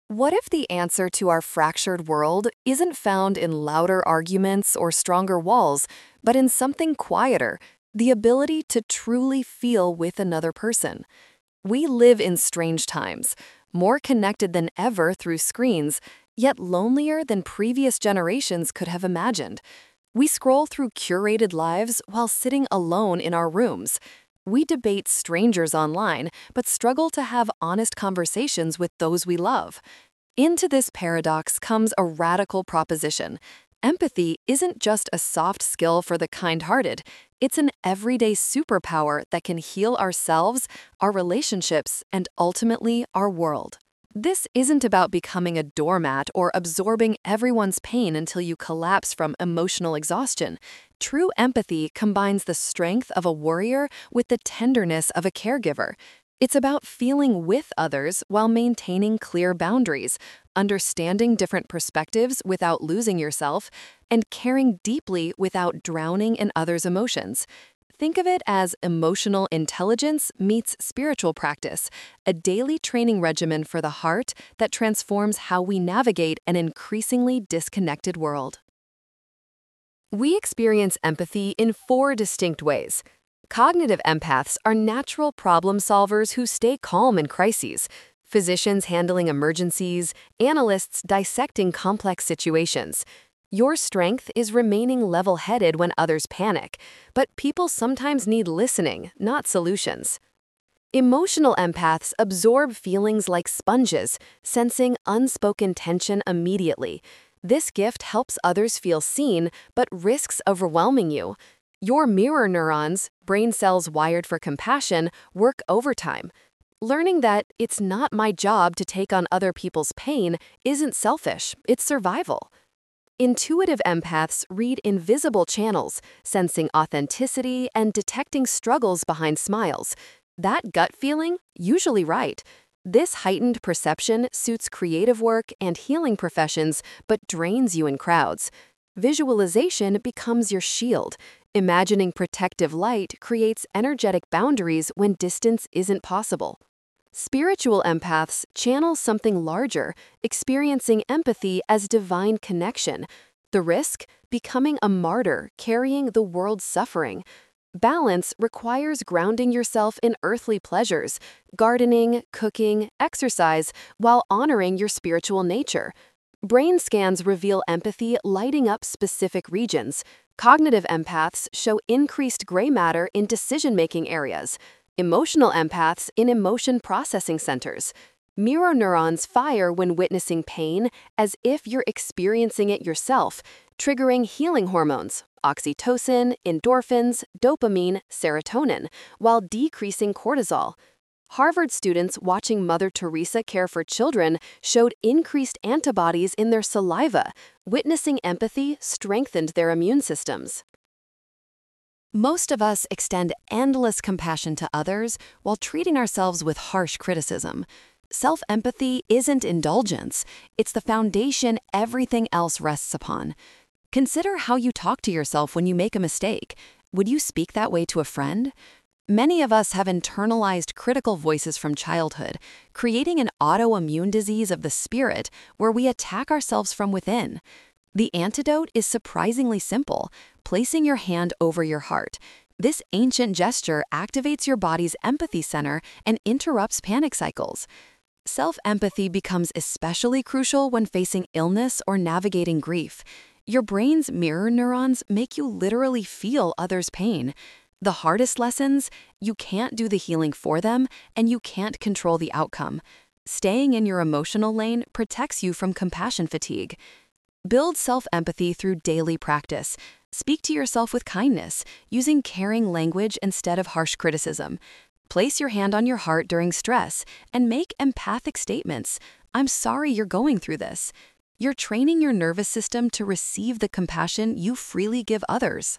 What if the answer to our fractured world isn't found in louder arguments or stronger walls, but in something quieter, the ability to truly feel with another person? We live in strange times, more connected than ever through screens, yet lonelier than previous generations could have imagined. We scroll through curated lives while sitting alone in our rooms. We debate strangers online, but struggle to have honest conversations with those we love. Into this paradox comes a radical proposition. Empathy isn't just a soft skill for the kind-hearted, it's an everyday superpower that can heal ourselves, our relationships, and ultimately our world. This isn't about becoming a doormat or absorbing everyone's pain until you collapse from emotional exhaustion. True empathy combines the strength of a warrior with the tenderness of a caregiver. It's about feeling with others while maintaining clear boundaries, understanding different perspectives without losing yourself, and caring deeply without drowning in others' emotions. Think of it as emotional intelligence meets spiritual practice, a daily training regimen for the heart that transforms how we navigate an increasingly disconnected world. We experience empathy in four distinct ways. Cognitive empaths are natural problem solvers who stay calm in crises, physicians handling emergencies, analysts dissecting complex situations. Your strength is remaining level-headed when others panic, but people sometimes need listening, not solutions. Emotional empaths absorb feelings like sponges, sensing unspoken tension immediately. This gift helps others feel seen, but risks overwhelming you. Your mirror neurons, brain cells wired for compassion, work overtime. Learning that it's not my job to take on other people's pain isn't selfish, it's survival. Intuitive empaths read invisible channels, sensing authenticity and detecting struggles behind smiles. That gut feeling, usually right. This heightened perception suits creative work and healing professions, but drains you in crowds. Visualization becomes your shield. Imagining protective light creates energetic boundaries when distance isn't possible. Spiritual empaths channel something larger, experiencing empathy as divine connection. The risk? Becoming a martyr, carrying the world's suffering. Balance requires grounding yourself in earthly pleasures, gardening, cooking, exercise, while honoring your spiritual nature. Brain scans reveal empathy lighting up specific regions. Cognitive empaths show increased gray matter in decision-making areas. Emotional empaths in emotion processing centers. Mirror neurons fire when witnessing pain as if you're experiencing it yourself, triggering healing hormones, oxytocin, endorphins, dopamine, serotonin, while decreasing cortisol. Harvard students watching Mother Teresa care for children showed increased antibodies in their saliva. Witnessing empathy strengthened their immune systems. Most of us extend endless compassion to others while treating ourselves with harsh criticism. Self-empathy isn't indulgence, it's the foundation everything else rests upon. Consider how you talk to yourself when you make a mistake. Would you speak that way to a friend? Many of us have internalized critical voices from childhood, creating an autoimmune disease of the spirit where we attack ourselves from within. The antidote is surprisingly simple: placing your hand over your heart. This ancient gesture activates your body's empathy center and interrupts panic cycles. Self-empathy becomes especially crucial when facing illness or navigating grief. Your brain's mirror neurons make you literally feel others' pain. The hardest lessons: you can't do the healing for them, and you can't control the outcome. Staying in your emotional lane protects you from compassion fatigue. Build self-empathy through daily practice. Speak to yourself with kindness, using caring language instead of harsh criticism. Place your hand on your heart during stress and make empathic statements. I'm sorry you're going through this. You're training your nervous system to receive the compassion you freely give others.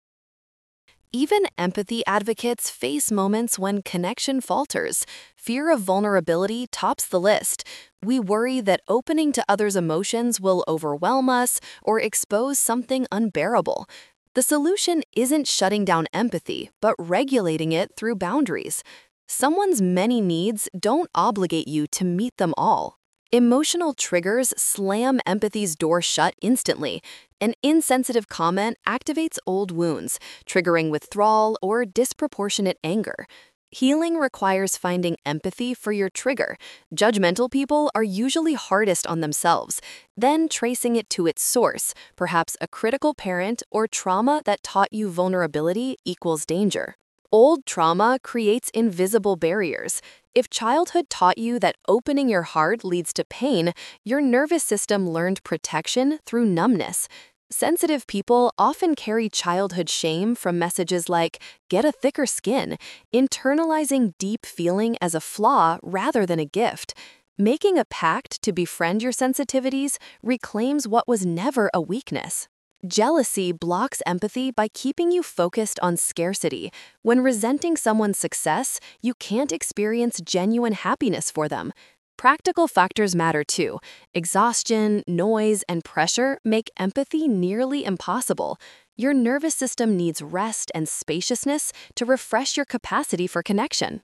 Even empathy advocates face moments when connection falters. Fear of vulnerability tops the list. We worry that opening to others' emotions will overwhelm us or expose something unbearable. The solution isn't shutting down empathy, but regulating it through boundaries. Someone's many needs don't obligate you to meet them all. Emotional triggers slam empathy's door shut instantly. An insensitive comment activates old wounds, triggering withdrawal or disproportionate anger. Healing requires finding empathy for your trigger. Judgmental people are usually hardest on themselves, then tracing it to its source, perhaps a critical parent or trauma that taught you vulnerability equals danger. Old trauma creates invisible barriers. If childhood taught you that opening your heart leads to pain, your nervous system learned protection through numbness. Sensitive people often carry childhood shame from messages like, get a thicker skin, internalizing deep feeling as a flaw rather than a gift. Making a pact to befriend your sensitivities reclaims what was never a weakness. Jealousy blocks empathy by keeping you focused on scarcity. When resenting someone's success, you can't experience genuine happiness for them. Practical factors matter too. Exhaustion, noise, and pressure make empathy nearly impossible. Your nervous system needs rest and spaciousness to refresh your capacity for connection.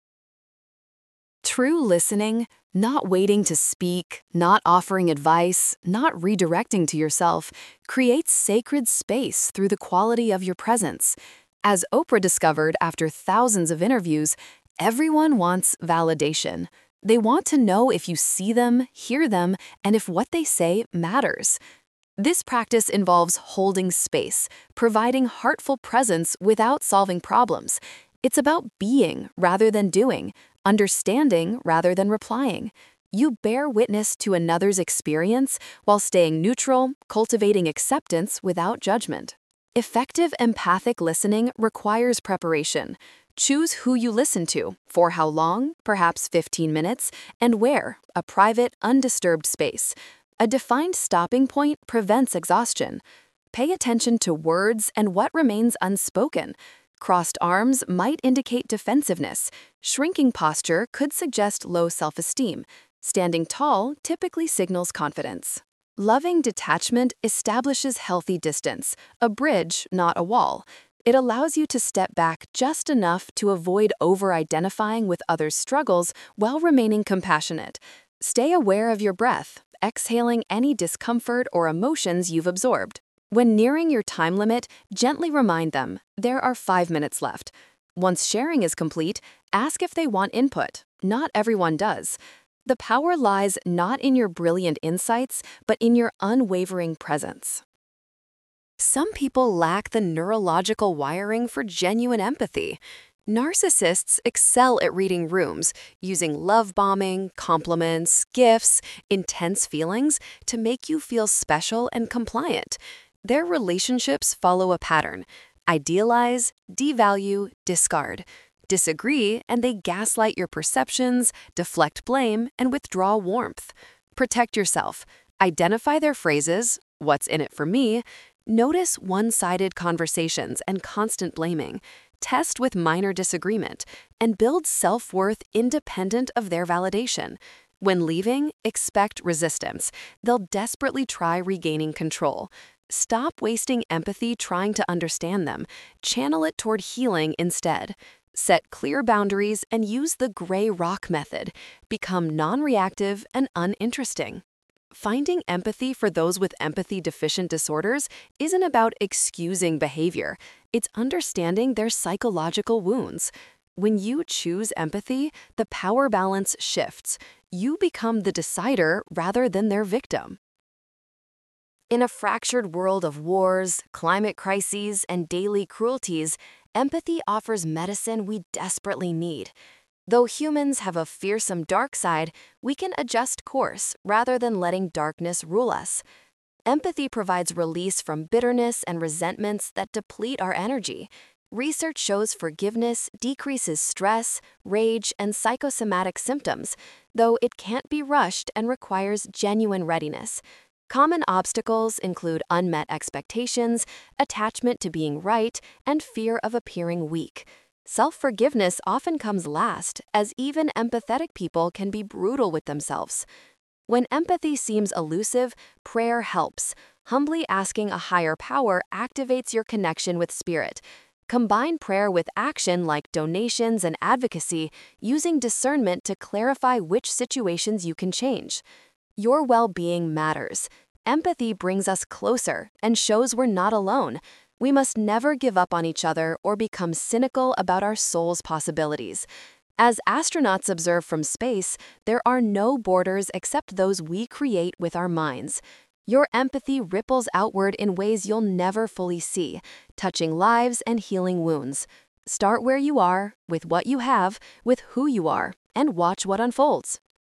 True listening, not waiting to speak, not offering advice, not redirecting to yourself, creates sacred space through the quality of your presence. As Oprah discovered after thousands of interviews, everyone wants validation. They want to know if you see them, hear them, and if what they say matters. This practice involves holding space, providing heartful presence without solving problems. It's about being rather than doing, understanding rather than replying. You bear witness to another's experience while staying neutral, cultivating acceptance without judgment. Effective empathic listening requires preparation. Choose who you listen to, for how long, perhaps 15 minutes, and where, a private, undisturbed space. A defined stopping point prevents exhaustion. Pay attention to words and what remains unspoken. Crossed arms might indicate defensiveness. Shrinking posture could suggest low self-esteem. Standing tall typically signals confidence. Loving detachment establishes healthy distance, a bridge, not a wall. It allows you to step back just enough to avoid over-identifying with others' struggles while remaining compassionate. Stay aware of your breath, exhaling any discomfort or emotions you've absorbed. When nearing your time limit, gently remind them, there are 5 minutes left. Once sharing is complete, ask if they want input. Not everyone does. The power lies not in your brilliant insights, but in your unwavering presence. Some people lack the neurological wiring for genuine empathy. Narcissists excel at reading rooms, using love bombing, compliments, gifts, intense feelings to make you feel special and compliant. Their relationships follow a pattern: idealize, devalue, discard. Disagree, and they gaslight your perceptions, deflect blame, and withdraw warmth. Protect yourself. Identify their phrases, what's in it for me. Notice one-sided conversations and constant blaming. Test with minor disagreement, and build self-worth independent of their validation. When leaving, expect resistance. They'll desperately try regaining control. Stop wasting empathy trying to understand them. Channel it toward healing instead. Set clear boundaries and use the gray rock method. Become non-reactive and uninteresting. Finding empathy for those with empathy deficient disorders isn't about excusing behavior. It's understanding their psychological wounds. When you choose empathy, the power balance shifts. You become the decider rather than their victim. In a fractured world of wars, climate crises, and daily cruelties, empathy offers medicine we desperately need. Though humans have a fearsome dark side, we can adjust course rather than letting darkness rule us. Empathy provides release from bitterness and resentments that deplete our energy. Research shows forgiveness decreases stress, rage, and psychosomatic symptoms, though it can't be rushed and requires genuine readiness. Common obstacles include unmet expectations, attachment to being right, and fear of appearing weak. Self-forgiveness often comes last, as even empathetic people can be brutal with themselves. When empathy seems elusive, prayer helps. Humbly asking a higher power activates your connection with spirit. Combine prayer with action like donations and advocacy, using discernment to clarify which situations you can change. Your well-being matters. Empathy brings us closer and shows we're not alone. We must never give up on each other or become cynical about our soul's possibilities. As astronauts observe from space, there are no borders except those we create with our minds. Your empathy ripples outward in ways you'll never fully see, touching lives and healing wounds. Start where you are, with what you have, with who you are, and watch what unfolds.